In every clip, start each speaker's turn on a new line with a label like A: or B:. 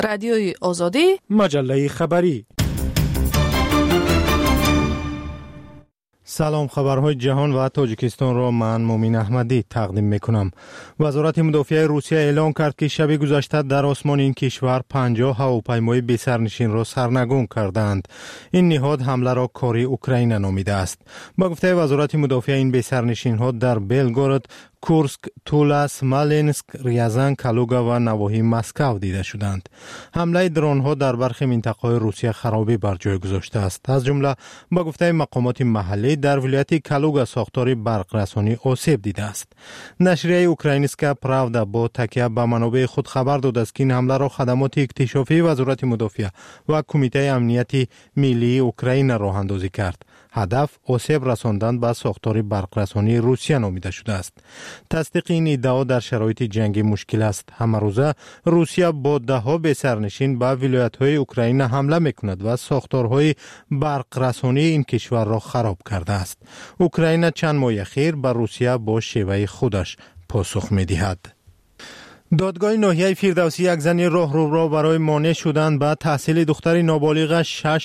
A: رادیوی آزادی،
B: مجله خبری. سلام، خبرهای جهان و تاجیکستان را من مومین احمدی تقدیم میکنم. وزارت مدافع روسیه اعلام کرد که شب گذشته در آسمان این کشور 50 هواپیمای بی سرنشین را سرنگون کردند. این نهاد حمله را کاری اوکراین نامیده است. با گفته وزارت مدافع، این بی سرنشین ها در بلگراد، کورسک، تولا، سمالینسک، ریازان، کالوگا و نواحی مسکو دیده شدند. حمله درون ها در برخی منطقه‌های روسیه خرابی بر جای گذاشته است. از جمله با گفته مقامات محلی در ولایت کالوگا ساختار برق رسانی آسیب دیده است. نشریه اوکراینسکا پراودا با تکیه به منابع خود خبر داده است که این حمله را خدمات اکتشافی وزارت مدافع و کمیته امنیتی ملی اوکراین راه اندازی کرد. هدف آسیب رساندن به ساختار برق رسانی روسیه نامیده شده است. تصدیق این ادعا در شرایط جنگی مشکل است. همه روزه روسیه با ده‌ها به سرنشین به ولایت‌های اوکراین حمله می‌کند و ساختارهای برق رسانی این کشور را خراب کرده است. اوکراین چند ماه اخیر به روسیه با شیوه خودش پاسخ می‌دهد. دادگاه ناحیه فردوسی یک زن راهرو را برای مانع شدن به تحصیل دختر نابالغ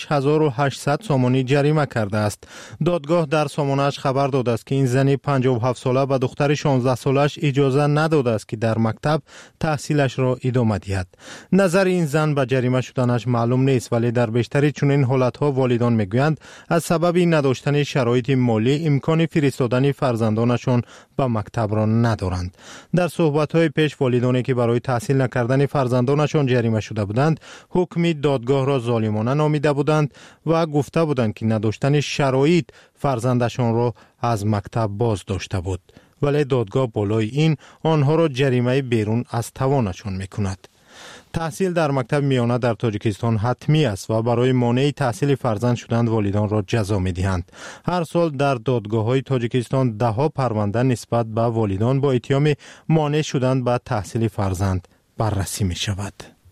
B: 6800 سامانی جریمه کرده است. دادگاه در سامانه‌اش خبر داده است که این زن 57 ساله به دختر 16 سالش اجازه نداده است که در مکتب تحصیلش را ادامه دهد. نظر این زن به جریمه شدنش معلوم نیست، ولی در بیشتر چنین حالت‌ها والدان میگویند از سبب نداشتن شرایط مالی امکان فرستادن فرزندانشان به مکتب را ندارند. در صحبت‌های پیش والدان که برای تحصیل نکردن فرزندانشان جریمه شده بودند، حکم دادگاه را ظالمانه نامیده بودند و گفته بودند که نداشتن شرایط فرزندشان را از مکتب باز داشته بود. ولی دادگاه بالای این آنها را جریمه بیرون از توانشان میکند. تحصیل در مکتب میانه در تاجیکستان حتمی است و برای مانع تحصیل فرزند شدن والدان را جزا می‌دهند. هر سال در دادگاه‌های تاجیکستان ده‌ها پرونده نسبت به والدان با اتهام مانع شدن به تحصیل فرزند بررسی می‌شود.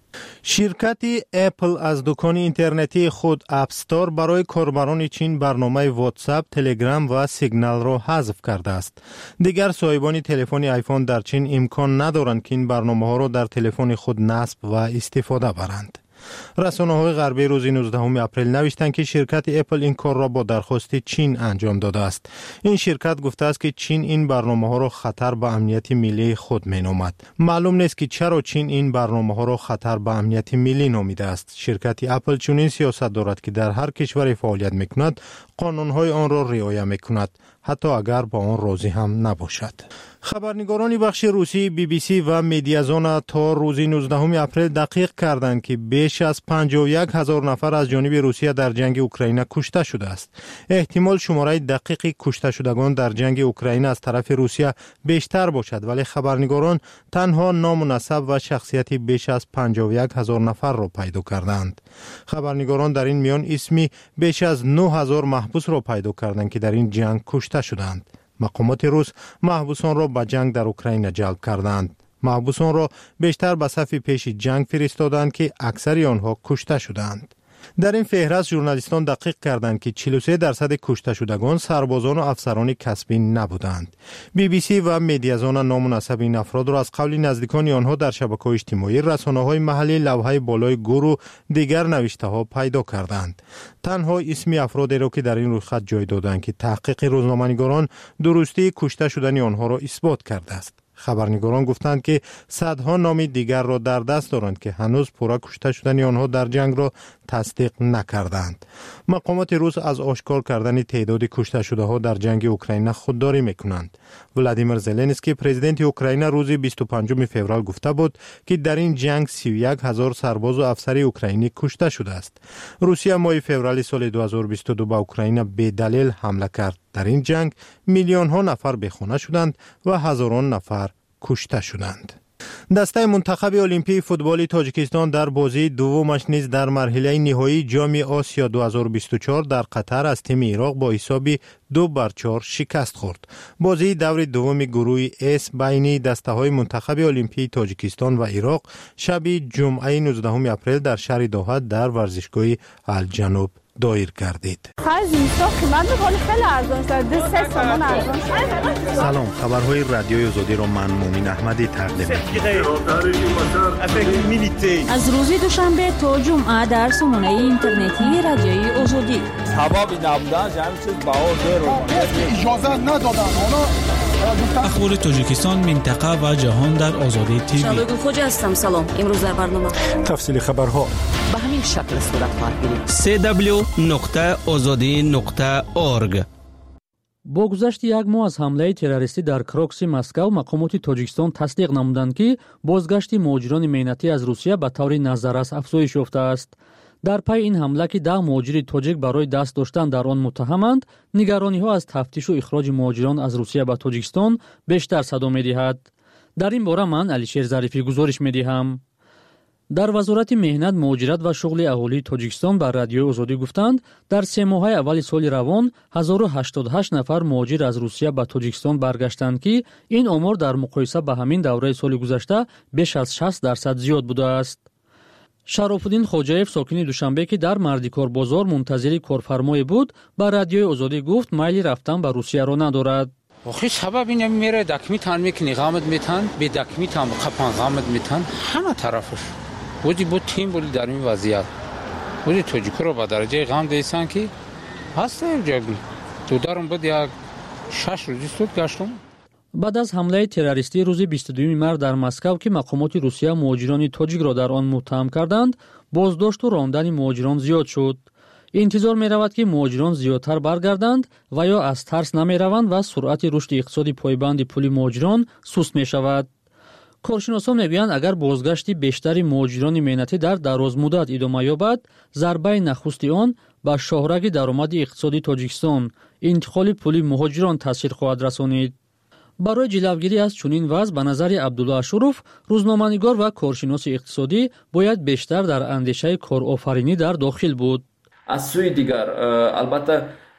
B: شرکت اپل از دکان اینترنتی خود اپ استور برای کاربران چین برنامه واتساپ، تلگرام و سیگنال را حذف کرده است. دیگر صاحبان تلفن آیفون در چین امکان ندارند که این برنامه‌ها را در تلفن خود نصب و استفاده برند. رسانه‌های غربی روز 19 اپریل نوشتند که شرکت اپل این کار را با درخواست چین انجام داده است. این شرکت گفته است که چین این برنامه‌ها را خطر به امنیت ملی خود می‌نامد. معلوم نیست که چرا چین این برنامه‌ها را خطر به امنیت ملی نامیده است. شرکت اپل چنین سیاست دارد که در هر کشوری فعالیت می‌کند، قانون‌های آن را رعایت می‌کند، حتی اگر با آن راضی هم نباشد. خبرنگاران بخش روسی BBC و مدیازون تا روز 19 اپریل دقیق کردند که بیش از 51,000 نفر از جانب روسیه در جنگ اوکراین کشته شده است. احتمال شماره دقیق کشته شدگان در جنگ اوکراین از طرف روسیه بیشتر باشد، ولی خبرنگاران تنها نام و نسب و شخصیت بیش از 51,000 نفر را پیدا کردند. خبرنگاران در این میان اسمی بیش از 9,000 محبوس را پیدا کردند که در این جنگ کشته شدند. مقامات روس محبوسان را به جنگ در اوکراین جلب کردند. محبوسان را بیشتر به صف پیش جنگ فرستادند که اکثر آنها کشته شدند. در این فهرست ژورنالیستان دقیق کردند که 43% کشته شدگان سربازان و افسران کسبی نبودند. BBC و مدیازون نام و نسب این افراد را از قول نزدیکان آنها در شبکه‌های اجتماعی، رسانه‌های محلی، لوحه بالای گور و دیگر نوشته‌ها پیدا کردند. تنها اسم افرادی را که در این رویخط جای دادند که تحقیق روزنامه‌نگاران درستی کشته شدن آنها را اثبات کرده است. خبرنگاران گفتند که صدها نام دیگر را در دست دارند که هنوز پورا کشته شدن آنها در جنگ را تصدیق نکردند. مقامات روس از آشکار کردن تعداد کشته شده ها در جنگ اوکراین خودداری میکنند. ولادیمیر زلنسکی پرزیدنت اوکراین روز 25 فوریه گفته بود که در این جنگ 31,000 سرباز و افسر اوکراینی کشته شده است. روسیه ماه فوریه سال 2022 به اوکراین به دلیل حمله کرد. در این جنگ میلیون ها نفر بیخانه شدند و هزاران نفر کشته شدند. دسته منتخب المپیک فوتبال تاجیکستان در بازی دومش نیز در مرحله نهایی جام آسیا 2024 در قطر از تیم عراق با حساب 2-4 شکست خورد. بازی دور دوم گروه اس بین دسته های منتخب المپیک تاجیکستان و عراق شب جمعه 19 اپریل در شهر دوحه در ورزشگاه الجنوب دایر گردید. سلام، خبرهای رادیوی آزادی را من مومین احمدی تقدیم می‌کنم.
A: از روز دوشنبه تا جمعه در سامانه اینترنتی رادیوی آزادی.
C: اخبار تاجیکستان، منطقه و جهان در آزادی تیوی.
A: شبگیر خوش هستم. سلام. امروز در برنامه
B: تفصیل خبرها
A: به همین شکل صورت خواهد گرفت.
D: www.azadi.org.
E: با گذشت یک ماه از حمله تروریستی در کراکسی مسکو، مقامات تاجیکستان تصدیق نمودند که بازگشت مهاجران مهنتی از روسیه به طور نظررس افزایش یافته است. در پی این حمله که 10 مهاجر تاجیک برای دست داشتن در آن متهمند، نگرانی‌ها از تفتیش و اخراج مهاجران از روسیه به تاجیکستان بیشتر صدا می‌دهد. در این باره من علیشیر ظریفی گزارش می‌دهم. در وزارت مهنت، مهاجرت و شغل اهالی تاجیکستان بر رادیوی آزادی گفتند در 3 ماه اول سال روان 1088 نفر مهاجر از روسیه به تاجیکستان برگشتند که این آمار در مقایسه با همین دوره سال گذشته بیش از 60% زیاد بوده است. شراف‌الدین خوجاєв ساکن دوشنبه که در مردیکار بازار منتظر کارفرمای بود، با رادیوی آزادی گفت میل رفتن به روسیه را ندارد.
F: آخه سبب اینه میره دکمیتان میکنی غامت میتن به دکمیتان قپان غامت میتن همه طرفش بودی بود تیم بودی در این وضعیت بودی توجیکو رو با درجه غام دیسان که هسته جاگی تو دارم بود یک 6 روزی سود گشتم.
E: بعد از حمله تروریستی روز 22 مارس در مسکو که مقامات روسیه مهاجران تاجیک را در آن متهم کردند، بازداشت و راندن مهاجران زیاد شد. انتظار می رود که مهاجران زیادتر برگردند و یا از ترس نمی روند و سرعت رشد اقتصادی پایبند پول مهاجران سست می شود. کارشناسان میگویند اگر بازگشت بیشتری مهاجران مهنتی در دراز مدت ادامه یابد، ضربه نخست آن به شاهرگ درآمد اقتصادی تاجیکستان، انتقال پول مهاجران تاثیر خواهد رسانید. برای جلوگیری از چنین وضع به نظر عبدالله اشرف، روزنامه‌نگار و کارشناس اقتصادی باید بیشتر در اندیشه کارآفرینی در داخل بود.
G: از سوی دیگر البته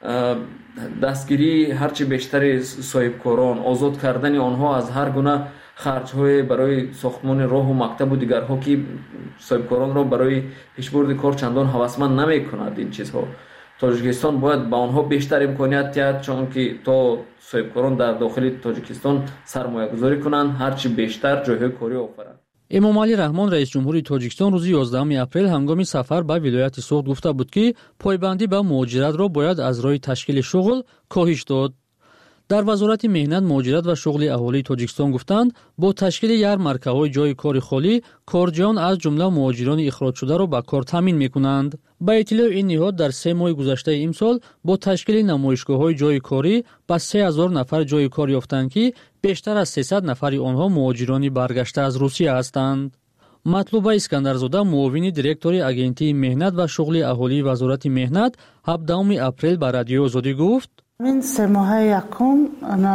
G: دستگیری هرچی بیشتر صاحبکاران، آزاد کردن آنها از هر گونه خرج‌های برای ساختمان راه و مکتب و دیگرها که صاحبکاران را برای پیشبرد کار چندان هوسمند نمی‌کند. این چیزها تاجیکستان باید با آنها بیشتر امکانیت دهد، چون که تا صاحبکاران در داخل تاجیکستان سرمایه گذاری کنند هرچی بیشتر جایهای کاری آفرند.
E: امام علی رحمان رئیس جمهوری تاجیکستان روز 11 اپریل هنگام سفر به ولایت سوخت گفته بود که پایبندی به مهاجرت را باید از راه تشکیل شغل کاهش داد. در وزارت مهنت، مهاجرت و شغل اهالی تاجیکستان گفتند با تشکیل یارمارکه‌های جای کار خالی، کارجویان از جمله مهاجران اخراج شده را به کار تامین می‌کنند. با اطلاع این نهاد در 3 ماه گذشته امسال با تشکیل نمایشگاه‌های جای کاری با 3000 نفر جای کار یافتند که بیشتر از 300 نفر آنها مهاجران برگشته از روسیه هستند. مطلوبه اسکندرزاده، معاون دیرکتور آژانس مهنت و شغل اهالی وزارت مهنت، 17 اپریل به رادیو آزادی گفت:
H: این 3 ماه یکم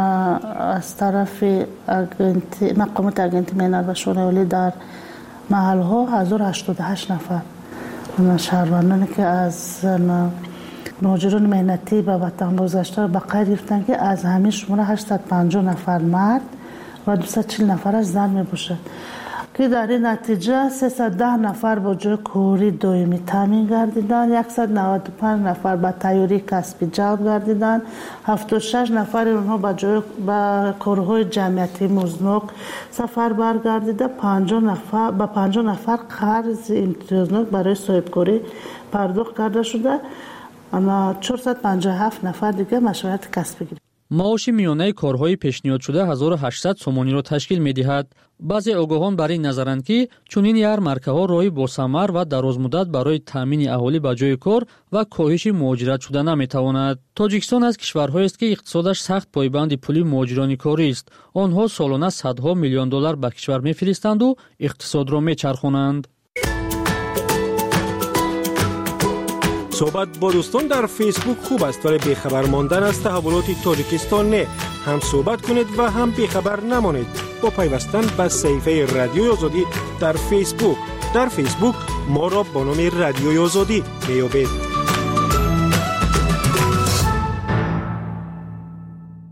H: از طرف مقامات آژانس مهنت و شغل اهالی در محل‌ها 1088 نفر شهروندانی که از مهاجران مهنتی به وطن بازگشته به قید گرفتند که از همین شماره 850 نفر مرد و 240 نفرش زن میباشد که در این نتیجه 310 نفر با جای کاری دائمی تامین گردیدند، 195 نفر به تیاری کسبی جلب گردیدند، 76 نفر اونها به کارهای جمعیتی مزنوک سفر برگردیده، 50 نفر قرض امتیازناک برای صاحبکاری پرداخت کرده شده، اما 457 نفر دیگه مشورت کسبی گرفت.
E: معاش میانه کارهای پیشنهاد شده 1800 سومانی را تشکیل می‌دهد. بعضی آگاهان بر این نظرند که چنین یارمارکه‌ها راهی با ثمر و درازمدت برای تامین اهالی به جای کار و کاهش مهاجرت شده نمی‌تواند. تاجیکستان از کشورهایی است که اقتصادش سخت پایبند پول مهاجران کاری است. آنها سالانه صدها میلیون دلار به کشور می‌فرستند و اقتصاد را می‌چرخانند.
I: صحبت با دوستان در فیسبوک خوب است، ولی بیخبر ماندن از تحولات تاجیکستان نه. هم صحبت کنید و هم بیخبر نمانید با پیوستن به صفحه رادیوی آزادی در فیسبوک. در فیسبوک ما را با نام رادیوی آزادی میابید.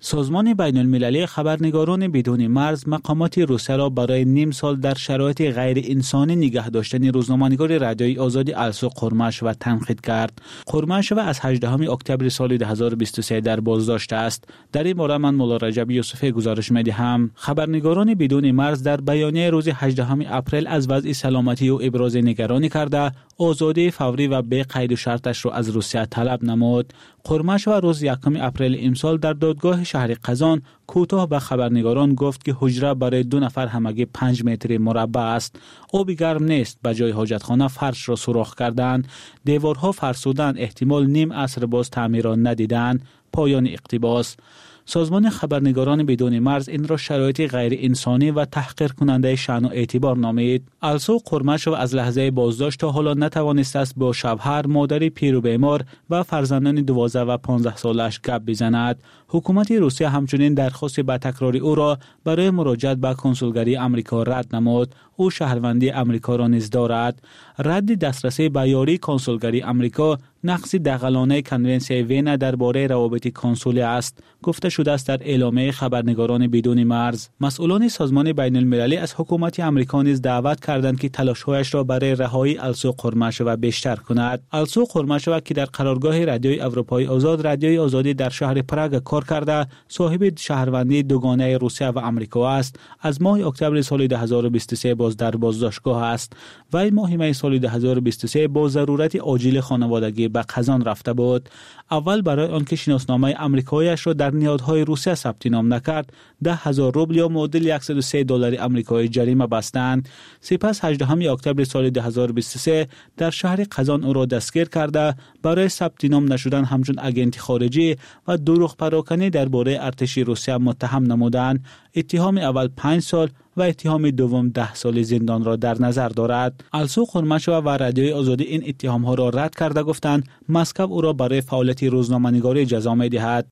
C: سازمان بین المللی خبرنگاران بدون مرز مقامات روسیه را برای نیم سال در شرایط غیر انسانی نگه داشتن روزنامه‌نگار رادیوی آزادی السو قرماشووا تنقید کرد. قرماشووا از 18 اکتبر سال 2023 در بازداشت است. در این باره من مولا رجب یوسفی گزارش می‌دهم. خبرنگاران بدون مرز در بیانیه روز 18 اپریل از وضع سلامتی او ابراز نگرانی کرده، آزادی فوری و به قید و شرطش را از روسیه طلب نمود. قرماشووا روز 1 اپریل امسال در دادگاه شهر قزان کوتاه به خبرنگاران گفت که حجره برای 2 نفر همگی 5 متر مربع است. آب گرم نیست. به جای حاجتخانه فرش را سوراخ کردند. دیوارها فرسودند. احتمال نیم عصر باز تعمیر را ندیدند. پایان اقتباس. سازمان خبرنگاران بدون مرز این را شرایط غیر انسانی و تحقیر کننده شأن و اعتبار نامید. السو قرماشووا از لحظه بازداشت تا حالا نتوانسته است با شوهر، مادر پیر و بیمار و فرزندان 12 و 15 سالش گپ بزند. حکومت روسیه همچنین درخواست به تکرار او را برای مراجعت به کنسولگری آمریکا رد نمود. او شهروندی آمریکا را نیز دارد. رد دسترسی به یاری کنسولگری آمریکا نقض دغلانه کنونسیون وین درباره روابط کنسولی است، گفته شده است در اعلامیه خبرنگاران بدون مرز. مسئولان سازمان بین المللی از حکومت آمریکا نیز دعوت کردند که تلاش‌هایش را برای رهایی السو قرماشووا بیشتر کند. السو قرماشووا که در قرارگاه رادیوی اروپای آزاد، رادیوی آزادی در شهر پراگ کار کرده، صاحب شهروندی دوگانه روسیه و آمریکا است. از ماه اکتبر سال 2023 باز در بازداشتگاه است. وی ماه می سال 2023 با ضرورت عاجل خانوادگی به قزان رفته بود. اول برای آنکه شناسنامه آمریکایی‌اش را در نهادهای روسیه ثبت نام نکرد، 10,000 روبل یا معادل $103 آمریکایی جریمه بستند. سپس 18 اکتبر سال 2023 در شهر قزان او را دستگیر کرده برای ثبت نام نشدن همچون اگنت خارجی و دروغ پراکنی درباره ارتش روسیه متهم نمودند. اتهام اول 5 سال و اتهام دوم 10 سال زندان را در نظر دارد. السو قرماشووا و رادیوی آزادی این اتهام ها را رد کرده گفتند مسکو او را برای فعالیت روزنامه‌نگاری جزا می‌دهد.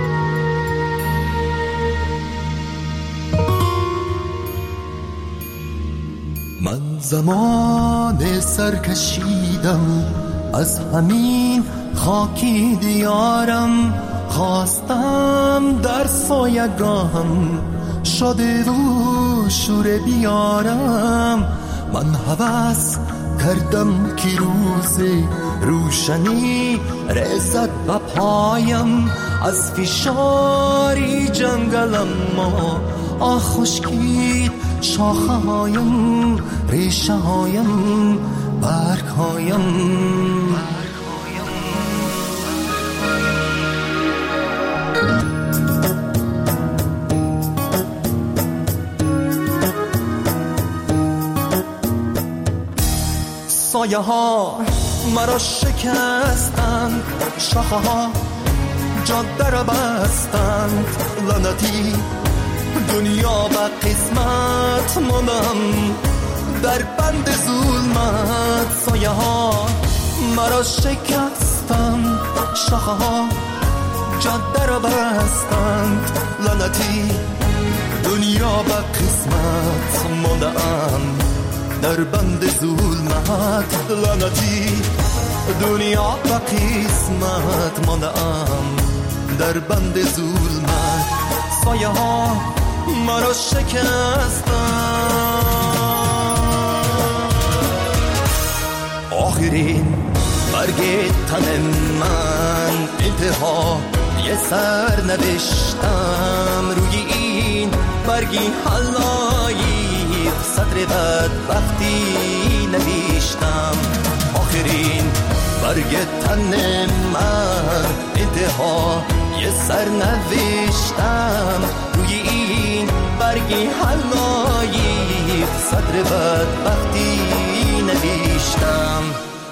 D: من زمان سرکشیدم از همین خاکی دیارم، خواستم در سایگاهم شده و شور بیارم. من هوس کردم که روز روشنی رسد به پایم، از فشاری جنگلم ما خشکید شاخه هایم، ریشه هایم، برگ هایم. سایه ها مرا شکستند، شاخه ها جاده را بستند. لعنتی دنیا و قسمت ماندم در بند ظلمت. سایه ها مرا شکستند، شاخه ها جاده را بستند. لعنتی دنیا و قسمت ماندم در بند ظلمت. لعنتی دنیا و قسمت ماندم در بند ظلمت. سایه ها مرا شکستند. آخرین برگ تن من انتها یه سر نوشتم، روی این برگی حلایی سطر بدبختی نوشتم. آخرین برگ تن من انتها یه سر نوشتم، روی این برگی حلایی سطر بدبختی نوشتم.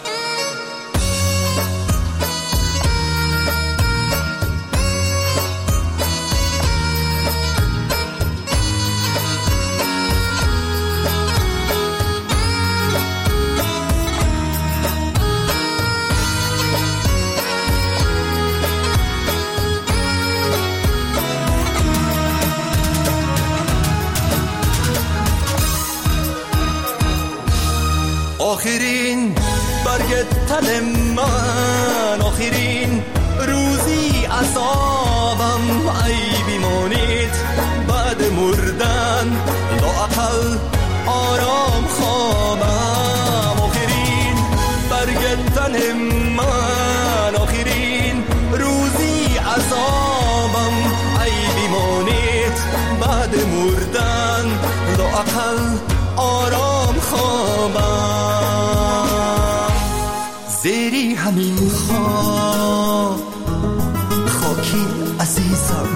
D: آخرین برگ تن من، آخرین روزی عذابم، ای بیمار تن من، آخرین روزی عذابم ای بیمانیت بعد مردن، لااقل آرام خوابم. زیری همین خواب خاکی عزیزم،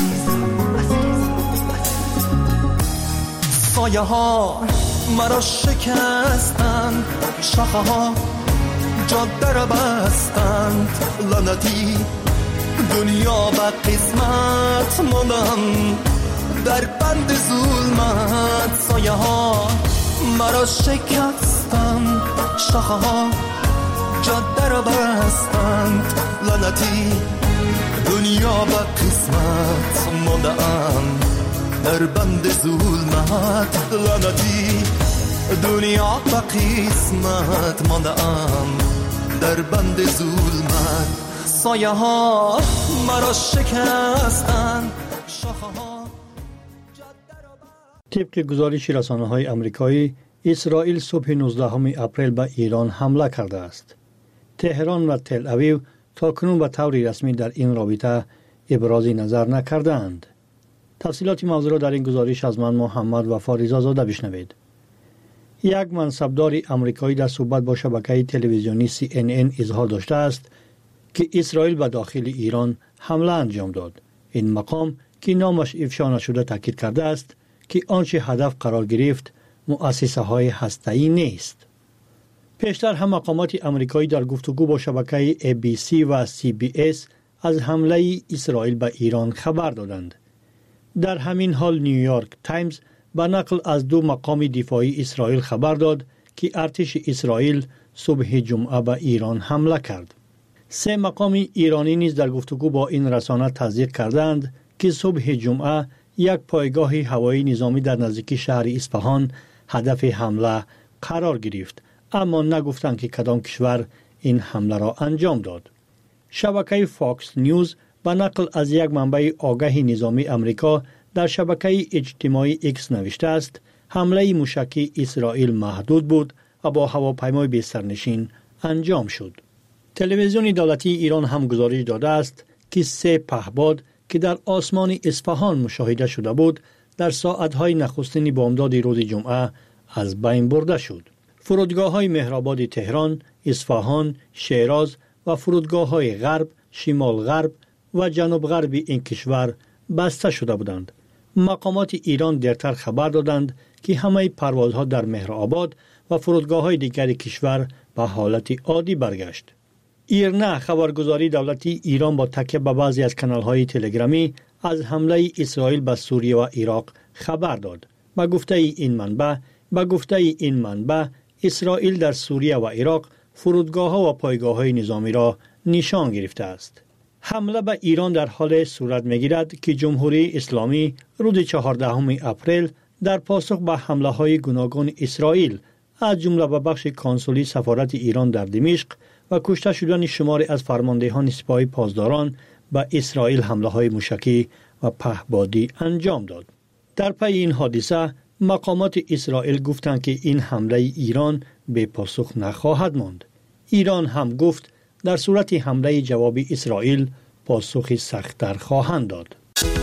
D: سایه ها مرا شکستند، شاخه ها جاده را بستند، لعنتی دنیا به قسمت ماندم در بند ظلمت. سایه ها مرا شکستند، شاخه ها جاده را بستند، لعنتی دنیا به قسمت ماندم در بند ظلمت. لعنتی دنیا به قسمت ماندم در بند ظلمت. سایه ها مرا شکستند، شاخه ها.
J: طبق گزارش رسانه‌های آمریکایی، اسرائیل صبح 19 اپریل به ایران حمله کرده است. تهران و تل اویو تاکنون به طور رسمی در این رابطه ابراز نظر نکردند. تفصیلات موضوع را در این گزارش از من محمد وفا رضازاده بشنوید. یک منصبدار آمریکایی در صحبت با شبکه تلویزیونی CNN اظهار داشته است که اسرائیل به داخل ایران حمله انجام داد. این مقام که نامش افشا نشده تاکید کرده است که آنچه هدف قرار گرفت مؤسسه های هسته‌ای نیست. پیشتر هم مقامات آمریکایی در گفتگو با شبکه ABC و CBS از حمله اسرائیل به ایران خبر دادند. در همین حال نیویورک تایمز به نقل از دو مقام دفاعی اسرائیل خبر داد که ارتش اسرائیل صبح جمعه به ایران حمله کرد. سه مقام ایرانی نیز در گفتگو با این رسانه تصدیق کردند که صبح جمعه یک پایگاه هوایی نظامی در نزدیکی شهر اصفهان هدف حمله قرار گرفت، اما نگفتند که کدام کشور این حمله را انجام داد. شبکه فاکس نیوز به نقل از یک منبع آگاه نظامی آمریکا در شبکه اجتماعی ایکس نوشته است حمله موشکی اسرائیل محدود بود و با هواپیمای بی سرنشین انجام شد. تلویزیون دولتی ایران هم گزارش داده است که 3 پهپاد که در آسمان اصفهان مشاهده شده بود در ساعتهای نخستین بامداد روز جمعه از بین برده شد. فرودگاه‌های مهرآباد تهران، اصفهان، شیراز و فرودگاه‌های غرب، شمال غرب و جنوب غرب این کشور بسته شده بودند. مقامات ایران دیرتر خبر دادند که همه پروازها در مهرآباد و فرودگاه‌های دیگر کشور به حالت عادی برگشت. ایرنا خبرگزاری دولتی ایران با تکیه به بعضی از کانال‌های تلگرامی از حمله اسرائیل به سوریه و عراق خبر داد. با گفته این منبع اسرائیل در سوریه و عراق فرودگاه‌ها و پایگاه‌های نظامی را نشان گرفته است. حمله به ایران در حال صورت می‌گیرد که جمهوری اسلامی روز 14 اپریل در پاسخ به حمله‌های گوناگون اسرائیل از جمله به بخش کنسولی سفارت ایران در دمشق و کشته شدن شماری از فرماندهان سپاه پاسداران به اسرائیل حمله‌های موشکی و پهپادی انجام داد. در پی این حادثه مقامات اسرائیل گفتند که این حمله ایران به پاسخ نخواهد ماند. ایران هم گفت در صورت حمله جوابی اسرائیل پاسخی سخت‌تر خواهند داد.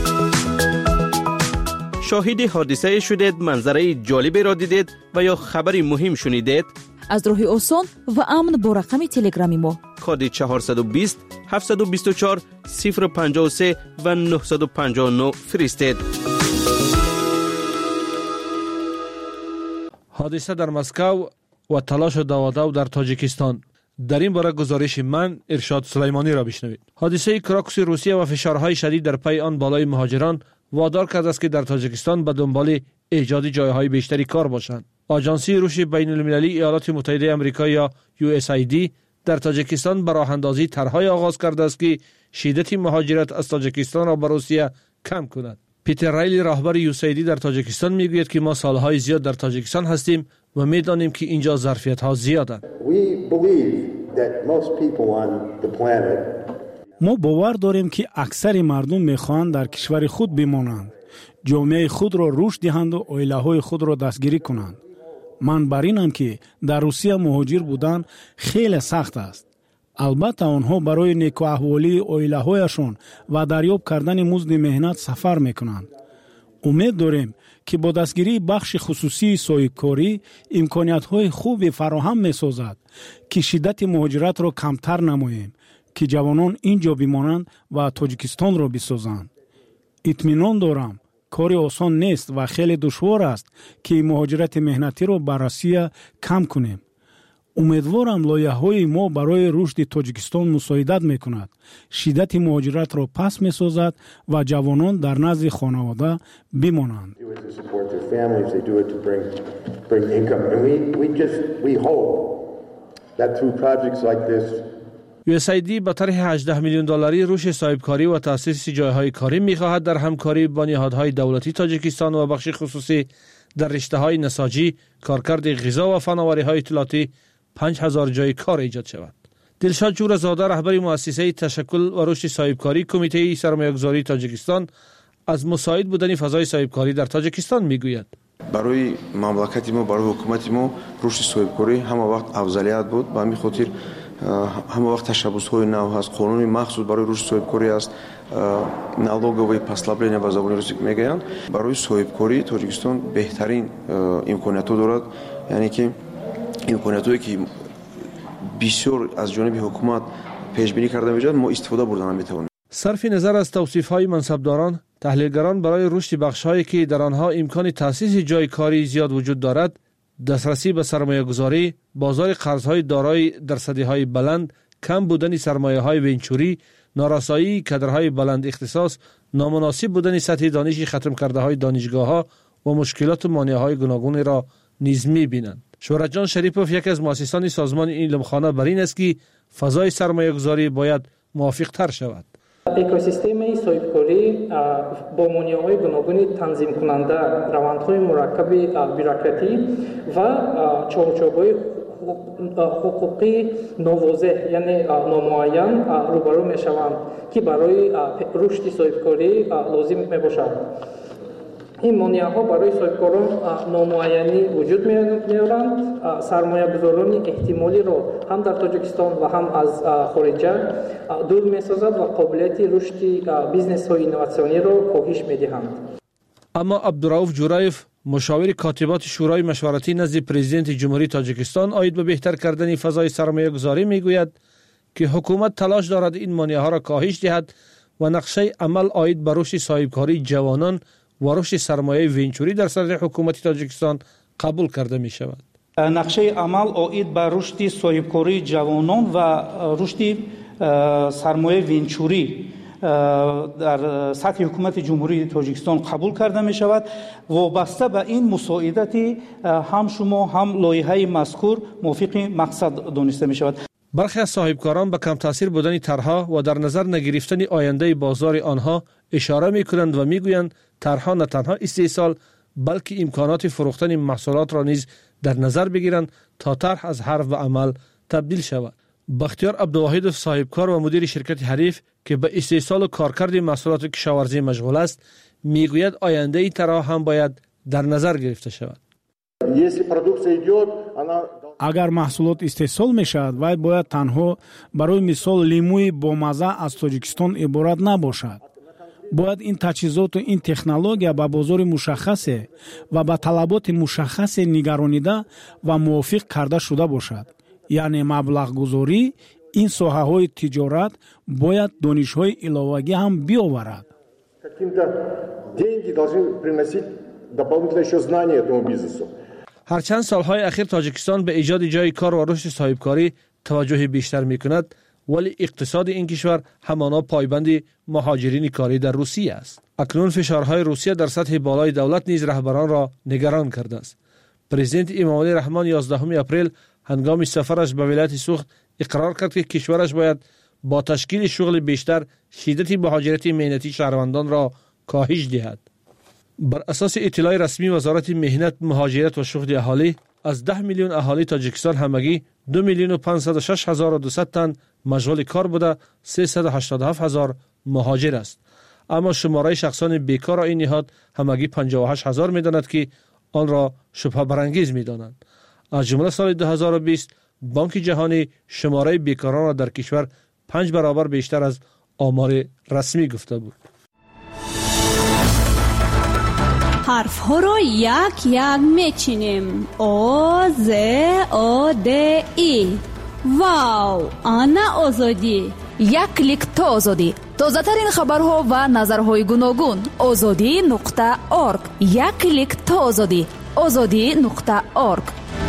K: شاهد حادثه شدید، منظره جالبی را دیدید و یا خبری مهم شنیدید؟
L: از راه آسان و امن با رقم تلگرامی ما
K: کد 420 724 053 و 959 فرستید.
M: حادثه در مسکو و تلاش دوادو در تاجیکستان. در این باره گزارش من ارشاد سلیمانی را بشنوید. حادثه کراکس روسیه و فشارهای شدید در پی آن بالای مهاجران وادار کرده است که در تاجیکستان به دنبال ایجاد جایهای بیشتری کار باشند. آژانسی روش بین المللی ایالات متحده آمریکا یا USAID در تاجیکستان به راه اندازی طرح‌های آغاز کرده است که شدت مهاجرت از تاجیکستان را به روسیه کم کند. پیتر رایلی رهبر USAID در تاجیکستان میگوید که ما سالهای زیاد در تاجیکستان هستیم و میدانیم که اینجا ظرفیت‌ها زیادند.
N: ما باور داریم که اکثر مردم میخواهند در کشور خود بمانند، جامعه خود را رشد دهند و عائله‌های خود را دستگیری کنند. من بر اینم که در روسیه مهاجر بودن خیلی سخت است. البته آنها برای نیکواحوالی اویله‌هایشان و دریافت کردن مزد مهنت سفر میکنند. امید داریم که با دستگیری بخش خصوصی صاحبکاری امکانیت‌های خوبی فراهم می‌سازد که شدت مهاجرت را کمتر نماییم که جوانان اینجا بمانند و تاجیکستان را بسازند. اطمینان دارم کاری آسان نیست و خیلی دشوار است که مهاجرت مهنتی را بر روسیه کم کنیم. امیدوارم لایحه‌های ما برای رشد تاجیکستان مساعدت می‌کند، شدت مهاجرت را پس می‌سازد و جوانان در نزد خانواده بمانند.
M: USAID با طرح 18 میلیون دلاری رشد صاحبکاری و تأسیس جایهای کاری می‌خواهد در همکاری با نهادهای دولتی تاجیکستان و بخش خصوصی در رشته‌های نساجی، کارکرد غذا و فناوری‌های اطلاعاتی 5000 جای کار ایجاد شود. دلشاد جورزاده رهبر مؤسسه تشکل و رشد صاحبکاری کمیته سرمایه‌گذاری تاجیکستان از مساعد بودن فضای صاحبکاری در تاجیکستان میگوید.
O: برای مملکت ما، برای حکومت ما رشد صاحبکاری همه وقت افضلیت بود. به همین خاطر همه وقت تشبس‌های نو هست، قانون مخصوص برای رشد صاحبکاری است، налоговые послабления به زبان روسی میگویند. برای صاحبکاری تاجیکستان بهترین امکانات دارد، یعنی که امکاناتی که بسیار از جانب حکومت پیش بینی کرده میشد ما استفاده بردن میتوانیم.
M: صرف نظر از توصیف‌های منصبداران، تحلیلگران برای رشد بخش‌هایی که در آنها امکان تأسیس جای کاری زیاد وجود دارد، دسترسی به سرمایه‌گذاری، بازار قرض‌های دارای درصدی‌های بلند، کم بودن سرمایه‌های ونچوری، نارسایی کادرهای بلند اختصاص، نامناسب بودن سطح دانش ختم کرده‌های دانشگاه‌ها و مشکلات و مانع‌های گوناگونی را نیز می‌بینند. شهرت جان شریپوف یکی از مؤسسان سازمان علمخانه بر این است که فضای سرمایه‌گذاری باید موافق‌تر شود.
P: اکوسیستم صاحبکاری با مانع‌های گوناگون تنظیم کننده، روندهای مرکب بیروکراتی و چارچوب‌های حقوقی نوواضح یعنی نامعین روبرو می‌شوند که برای رشد صاحبکاری لازم می‌باشد. این مانع‌ها برای صاحبکاران نامعینی وجود می‌آورند. سرمایه‌گذاران احتمالی را هم در تاجیکستان و هم از خارج دور می‌سازد و قابلیت رشد بیزنس‌های اینوواسیونی را کاهش می‌دهند.
M: اما عبدالرؤوف جورایف مشاور کاتبات شورای مشورتی نزد پرزیدنت جمهوری تاجیکستان عاید به بهتر کردن فضای سرمایه‌گذاری می‌گوید که حکومت تلاش دارد این مانع‌ها را کاهش دهد و نقشه عمل عاید به رشد صاحبکاری جوانان و رشد سرمایه ونچوری در صدر حکومت تاجیکستان قبول کرده می شود.
Q: نقشه عمل عاید به رشد صاحبکاری جوانان و رشد سرمایه ونچوری در سطح حکومت جمهوری تاجیکستان قبول کرده می شود. وابسته به این مساعدت هم شما هم لایحه مذکور موافق مقصد دانسته می شود.
M: برخی از صاحبکاران به کم تاثیر بودن طرح‌ها و در نظر نگرفتن آینده بازار آنها اشاره می‌کنند و می‌گویند طرح‌ها نه تنها استحصال بلکه امکانات فروختن محصولات را نیز در نظر بگیرند تا طرح از حرف به عمل تبدیل شود. بختیار عبدالواحد صاحبکار و مدیر شرکت حریف که به استحصال و کارکرد محصولات کشاورزی مشغول است می‌گوید آینده این طرح هم باید در نظر گرفته شود.
N: اگر محصولات استحصال میشود و باید تنها برای مثال لیموی با مزه از تاجیکستان عبارت نباشد. باید این تجهیزات و این تکنولوژیا به بازار مشخص و به طلبات مشخص نگرانیده و موافق کرده شده باشد. یعنی مبلغ گذاری این ساحه‌های تجارت باید دانش‌های علاوه‌ای هم بیاورد.
M: هرچند سالهای اخیر تاجیکستان به ایجاد جای کار و رشد صاحبکاری توجه بیشتر می‌کند، ولی اقتصاد این کشور همانا پایبند مهاجرین کاری در روسیه است. اکنون فشارهای روسیه در سطح بالای دولت نیز رهبران را نگران کرده است. پرزیدنت امامعلی رحمان 11 اپریل هنگام سفرش به ولایت سوخت اقرار کرد که کشورش باید با تشکیل شغل بیشتر شدت مهاجرت مهنتی شهروندان را کاهش دهد. بر اساس اطلاع رسمی وزارت مهنت، مهاجرت و شغل اهالی، از 10 میلیون اهالی تاجیکستان همگی 2,506,200 تن مشغول کار بوده، 387,000 مهاجر است. اما شماره شخصان بیکار این نهاد همگی 58,000 می‌داند که آن را شبهه برانگیز می‌دانند. از جمله سال 2020 بانک جهانی شماره بیکاران را در کشور 5 برابر بیشتر از آمار رسمی گفته بود.
A: حرف ها را یک یک میچینیم. آ ز آ د ای. واو، آنا آزادی.
L: یک کلیک تا آزادی. تازه ترین خبرها و نظرهای گوناگون. azadi.org. یک کلیک تا آزادی. azadi.org.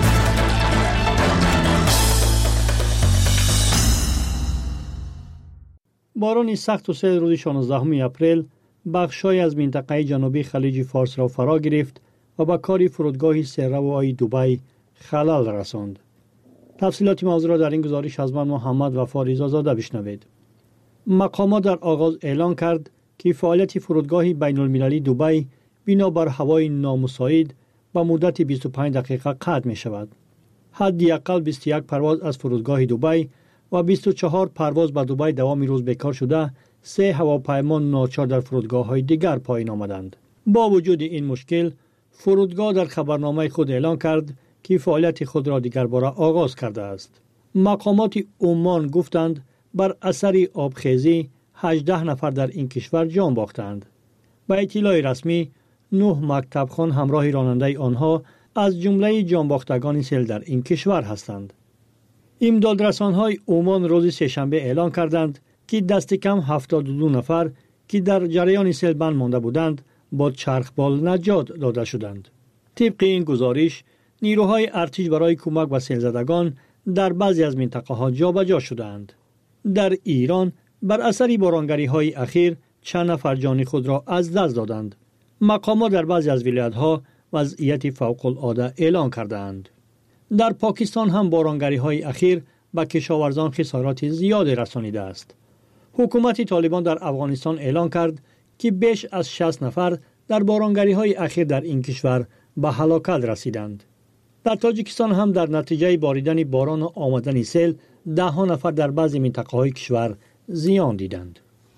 J: باران سخت و سیل روز 16 اپریل بخشای از منطقه جنوبی خلیج فارس را فرا گرفت و به کار فرودگاه سرروای دبی خلل رساند. تفصیلات موضوع را در این گزارش از من محمد وفا رضازاده بشنوید. مقامات در آغاز اعلان کرد که فعالیت فرودگاه بین المللی دبی بنابر هوای نامساعد به مدت 25 دقیقه قطع می شود. حداقل 21 پرواز از فرودگاه دبی و 24 پرواز به دبی دوام روز بیکار شده، 3 هواپیما ناچار در فرودگاه‌های دیگر پایین آمدند. با وجود این مشکل، فرودگاه در خبرنامه خود اعلان کرد که فعالیت خود را دیگر باره آغاز کرده است. مقامات عمان گفتند بر اثر آبخیزی 18 نفر در این کشور جان باختند. به اطلاع رسمی 9 مکتبخوان همراه راننده آنها از جمله جان باختگان سیل در این کشور هستند. امدادرسان‌های عمان روز سه‌شنبه اعلان کردند که دست کم 72 نفر که در جریان سیل بند مانده بودند با چرخبال نجات داده شدند. طبق این گزارش، نیروهای ارتش برای کمک به سیلزدگان در بعضی از منطقه‌ها جابجا شدند. در ایران بر اثر بارانگری‌های اخیر چند نفر جان خود را از دست دادند. مقامات در بعضی از ولایت‌ها وضعیت فوق‌العاده اعلان کردند. در پاکستان هم بارانگری‌های اخیر به کشاورزان خسارات زیاد رسانیده است. حکومت طالبان در افغانستان اعلان کرد که بیش از 60 نفر در بارانگری‌های اخیر در این کشور به هلاکت رسیدند. در تاجیکستان هم در نتیجه باریدن باران و آمدن سیل 10 نفر در بعضی منطقه‌های کشور زیان دیدند.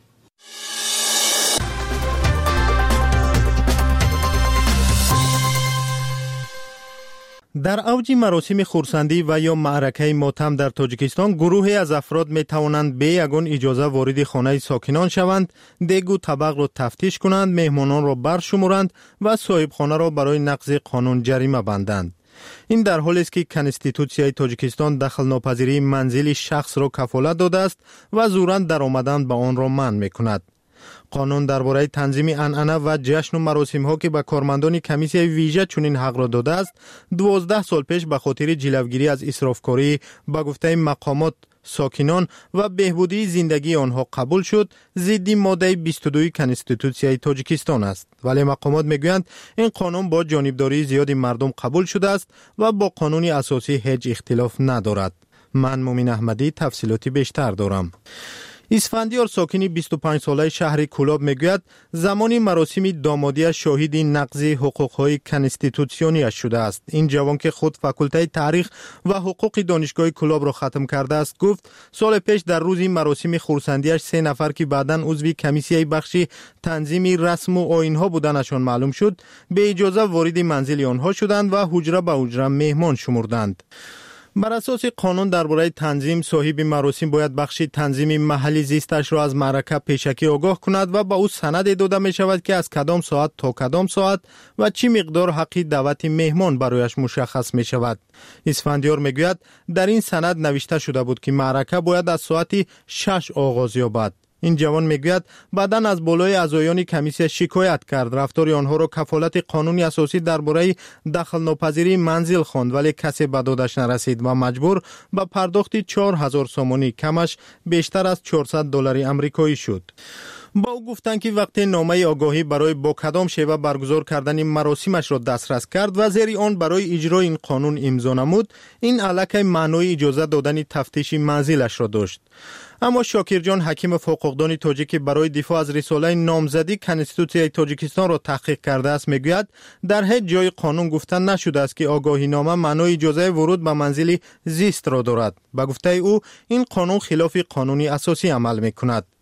B: در اوج مراسم خورسندی و یا معرکه ماتم در تاجیکستان گروهی از افراد می توانند به یگان اجازه وارد خانه ساکنان شوند، دیگ و طبق را تفتیش کنند، مهمانان را برشمارند و صاحب خانه را برای نقض قانون جریمه بندند. این در حالی است که کنستیتوسیای تاجیکستان دخل ناپذیری منزل شخص را کفالت داده است و زوراً در آمدن به آن را منع می‌کند. قانون درباره تنظیم عنعنه و جشن و مراسم ها که به کارمندان کمیسیون ویژه چنین حق را داده است، 12 سال پیش به خاطر جلوگیری از اسرافکاری به گفته مقامات ساکنان و بهبودی زندگی آنها قبول شد، ضد ماده 22 کنستیتوسیای تاجیکستان است. ولی مقامات میگویند این قانون با جانبداری زیاد مردم قبول شده است و با قانون اساسی هیچ اختلاف ندارد. من مومن احمدی تفصیلاتی بیشتر دارم. اسفندیار ساکنی 25 ساله شهر کلاب میگوید زمانی مراسم دامادی شاهد نقض حقوق‌های کنستیتوسیونی شده است. این جوان که خود فاکولته تاریخ و حقوق دانشگاه کلاب را ختم کرده است گفت سال پیش در روز مراسم خورسندیش 3 نفر که بعداً عضو کمیسیای بخش تنظیم رسم و آیین‌ها بودنشان معلوم شد به اجازه وارد منزل آنها شدند و حجره به حجره مهمان شمردند. بر اساس قانون درباره تنظیم، صاحب مراسم باید بخش تنظیم محلی زیستش را از معرکه پیشکی آگاه کند و به او سند داده می شود که از کدام ساعت تا کدام ساعت و چی مقدار حق دعوت مهمان برایش مشخص می شود. اسفندیار می گوید در این سند نوشته شده بود که معرکه باید از ساعت 6 آغاز یابد. این جوان میگوید بعداً از بالای اعضایان کمیسیون شکایت کرد، رفتار آنها را کفالت قانونی اساسی درباره دخل ناپذیری منزل خواند ولی کسی به دادش نرسید و مجبور به پرداخت 4000 سومانی، کمش بیشتر از $400 آمریکایی شد. با او گفتند که وقتی نامه آگاهی برای با کدام شیوه برگزار کردن مراسمش را دسترس کرد و زیر آن برای اجرای این قانون امضا نمود، این علاقه معنای اجازه دادن تفتیش منزلش را داشت. اما شاکر جان حکیم فوق‌العاده تاجیک برای دفاع از رساله نامزدی کنستیتوسیای تاجیکستان را تحقیق کرده است میگوید در هیچ جای قانون گفته نشده است که آگاهی نامه معنای اجازه ورود به منزل زیست را دارد. به گفته او این قانون خلاف قانونی اساسی عمل میکند.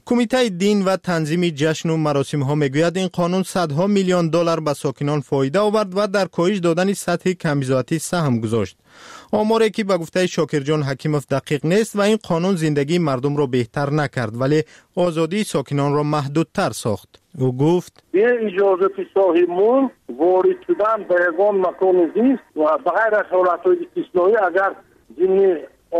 B: کمیته دین و تنظیم جشن و مراسم ها میگوید این قانون صدها میلیون دلار به ساکنان فایده آورد و در کاهش دادن سطح کمبزاتی سهم گذاشت. آماری که به گفته شاکرجان حکیموف دقیق نیست و این قانون زندگی مردم را بهتر نکرد ولی آزادی ساکنان را محدودتر ساخت. او گفت
R: به اجازه ساحمون وارد شدن به یگان مکان زیست و بغیر از حالتهای استثنایی اگر ضمن